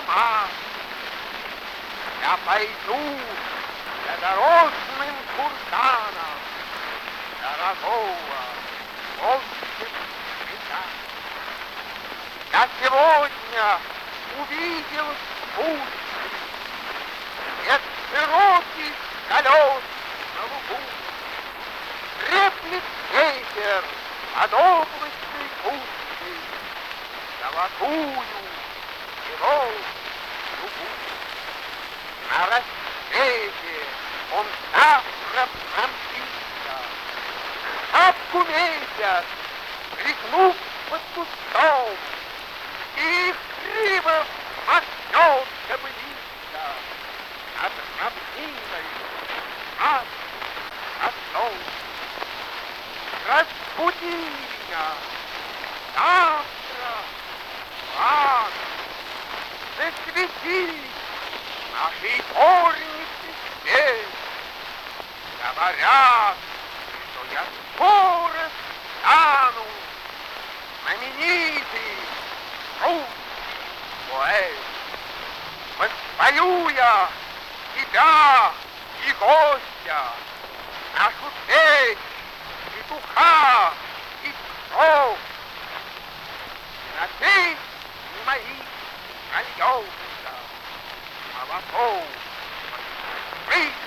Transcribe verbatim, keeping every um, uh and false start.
дома. Я пойду за дорожным курганом дорогого волшебника. Я сегодня увидел спутник, нет широких колес на лугу. Треплет ветер под облачной пушкой золотую его дугу. На рассвете он завтра промчится, шапку месяц, тряхнув под кустом, и криво махнет кобылица над равниной, над отцом. Разбуди меня завтра, рано, засвети нашей горнице свет. Говорят, что я скоро стану знаменитый русский поэт. Воспою я тебя и гостя, нашу печь, петуха и кров. На песни мои прольется молоком. Прыгай!